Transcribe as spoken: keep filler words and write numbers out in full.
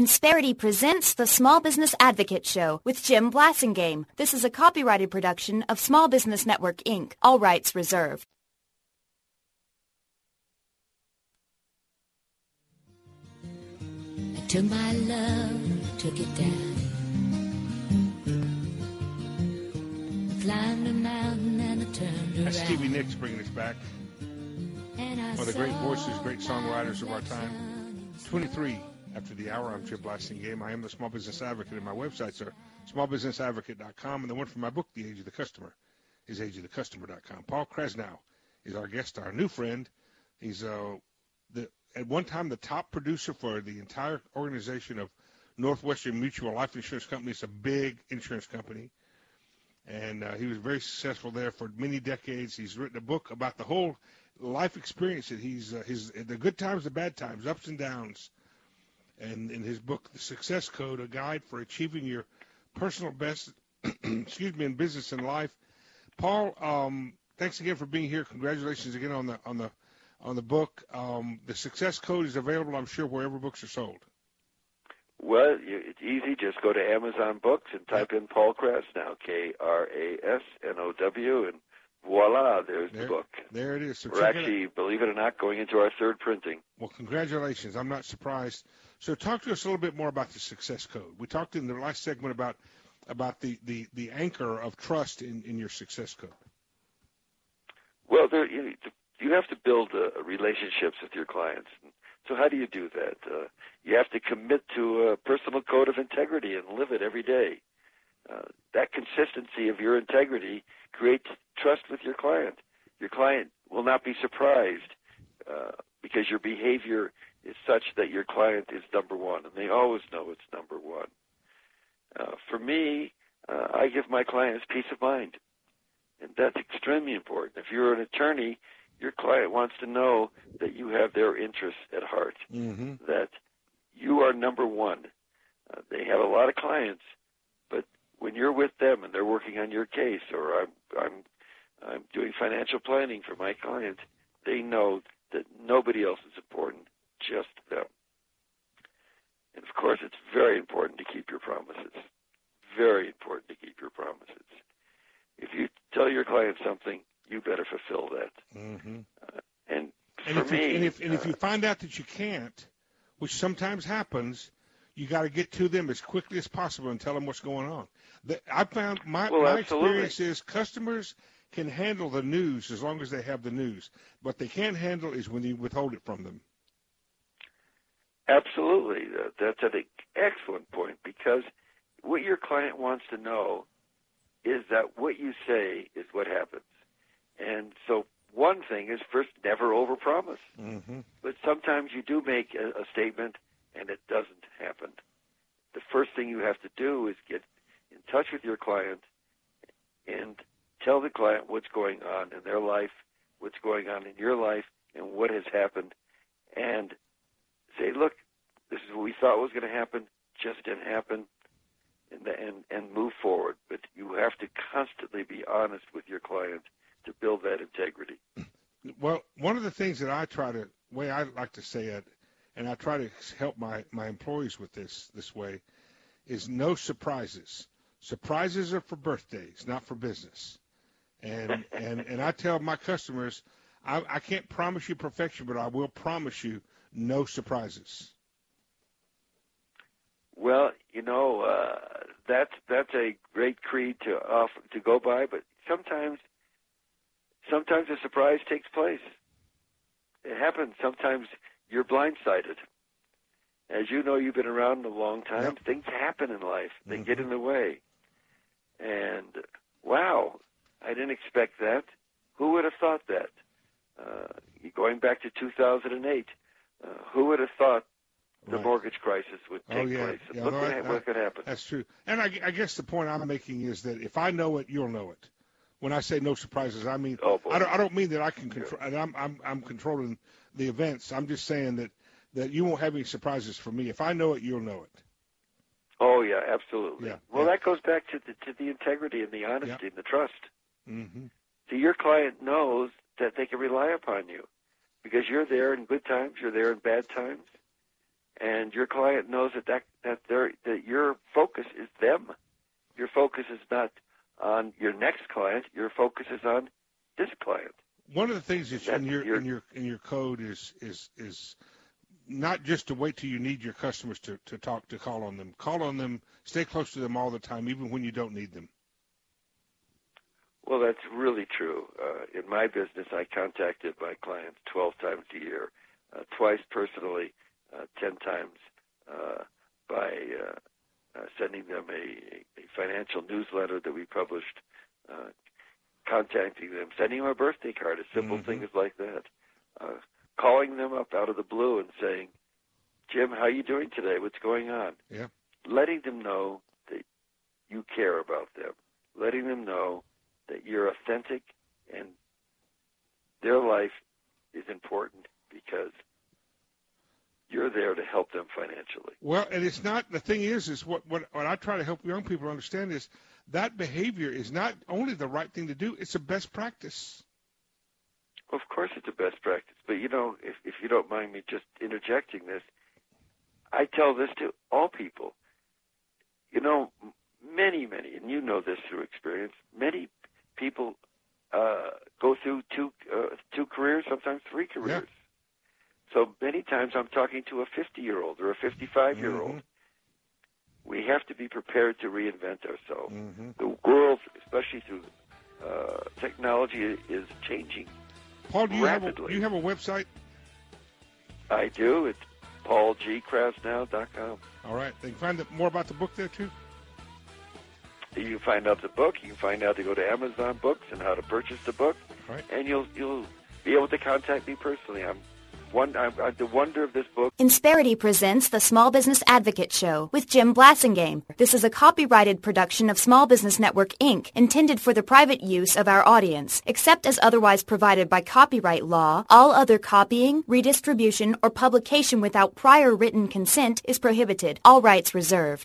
Insperity presents the Small Business Advocate Show with Jim Blasingame. This is a copyrighted production of Small Business Network, Incorporated. All rights reserved. I took my love, took it down. Climbed a mountain and I turned around. That's Stevie Nicks bringing us back. One of the great voices, great songwriters of our time. twenty-three after the hour. I'm Jim Blasingame. I am the Small Business Advocate, and my websites are small business advocate dot com, and the one from my book, The Age of the Customer, is age of the customer dot com. Paul Krasnow is our guest, our new friend. He's uh, the at one time the top producer for the entire organization of Northwestern Mutual Life Insurance Company. It's a big insurance company. And uh, he was very successful there for many decades. He's written a book about the whole life experience that he's, uh, his, the good times, the bad times, ups and downs. And in his book, The Success Code, a guide for achieving your personal best, excuse me, in business and life. Paul, um, thanks again for being here. Congratulations again on the on the on the book. Um, the Success Code is available, I'm sure, wherever books are sold. Well, you, it's easy. Just go to Amazon Books and type in Paul Krasnow, K R A S N O W, and voila, there's there, the book. There it is. So We're actually, it believe it or not, going into our third printing. Well, congratulations. I'm not surprised. So talk to us a little bit more about the Success Code. We talked in the last segment about about the, the, the anchor of trust in, in your Success Code. Well, there, you, you have to build uh, relationships with your clients. So how do you do that? Uh, you have to commit to a personal code of integrity and live it every day. Uh, that consistency of your integrity creates trust with your client. Your client will not be surprised uh, because your behavior is such that your client is number one, and they always know it's number one. Uh, for me, uh, I give my clients peace of mind, and that's extremely important. If you're an attorney, your client wants to know that you have their interests at heart, mm-hmm. that you are number one. Uh, they have a lot of clients, but when you're with them and they're working on your case, or I'm, I'm, I'm doing financial planning for my client, they know that nobody else is important, just them. And, of course, it's very important to keep your promises. Very important to keep your promises. If you tell your client something, you better fulfill that. Mm-hmm. Uh, and and for if me, you, and if and uh, if you find out that you can't, which sometimes happens, you got to get to them as quickly as possible and tell them what's going on. The, I found my well, my absolutely. experience is customers can handle the news as long as they have the news. What they can't handle is when you withhold it from them. Absolutely, uh, that's an excellent point, because what your client wants to know is that what you say is what happens. And so one thing is, first, never overpromise. Mm-hmm. But sometimes you do make a, a statement and it doesn't happen. The first thing you have to do is get in touch with your client and tell the client what's going on in their life, what's going on in your life, and what has happened, and say, look, this is what we thought was going to happen, just didn't happen, and, and, and move forward. But you have to constantly be honest with your client to build that integrity. Well, one of the things that I try to, way I like to say it, and I try to help my, my employees with this this way, is no surprises. Surprises are for birthdays, not for business. And and, and I tell my customers, I, I can't promise you perfection, but I will promise you no surprises. Well, you know, uh, that's that's a great creed to off, to go by, but sometimes sometimes a surprise takes place. It happens. Sometimes you're blindsided. As you know, you've been around a long time. Yep. Things happen in life. They mm-hmm. get in the way. And, wow, I didn't expect that. Who would have thought that? Uh, going back to two thousand eight, uh, who would have thought the right. mortgage crisis would take oh, yeah. place? And Yeah, look no, what, I, ha- what could happen. That's true. And I, I guess the point I'm making is that if I know it, you'll know it. When I say no surprises, I mean oh, boy. I don't. I don't mean that I can control. And I'm, I'm I'm controlling the events. I'm just saying that, that you won't have any surprises for me. If I know it, you'll know it. Oh yeah, absolutely. Yeah, well, yeah. that goes back to the to the integrity and the honesty yeah. and the trust. Mm-hmm. So your client knows that they can rely upon you because you're there in good times, you're there in bad times, and your client knows that, that that they're, that your focus is them. Your focus is not on your next client. Your focus is on this client. One of the things that's in your, your in your in your code is is is not just to wait till you need your customers to, to talk to call on them. Call on them. Stay close to them all the time, even when you don't need them. Well, that's really true. Uh, in my business, I contacted my clients twelve times a year, uh, twice personally, uh, ten times uh, by uh, uh, sending them a, a financial newsletter that we published, uh, contacting them, sending them a birthday card, a simple mm-hmm. thing like that, uh, calling them up out of the blue and saying, Jim, how are you doing today? What's going on? Yeah. Letting them know that you care about them, letting them know that you're authentic and their life is important because you're there to help them financially. Well, and it's not, the thing is, is what, what, what I try to help young people understand is that behavior is not only the right thing to do, it's a best practice. Of course it's a best practice. But, you know, if, if you don't mind me just interjecting this, I tell this to all people. You know, many, many, and you know this through experience, many people uh, go through two uh, two careers, sometimes three careers. Yeah. So many times I'm talking to a fifty-year-old or a fifty-five-year-old. Mm-hmm. We have to be prepared to reinvent ourselves. Mm-hmm. The world, especially through uh, technology, is changing Paul, do you rapidly. Have a, do you have a website? I do. It's paul g krasnow dot com. All right. They can find out more about the book there, too? You can find out the book. You can find out to go to Amazon Books and how to purchase the book. Right. And you'll you'll be able to contact me personally. I'm one. I'm, I'm the wonder of this book. Insperity presents the Small Business Advocate Show with Jim Blassingame. This is a copyrighted production of Small Business Network, Incorporated, intended for the private use of our audience. Except as otherwise provided by copyright law, all other copying, redistribution, or publication without prior written consent is prohibited. All rights reserved.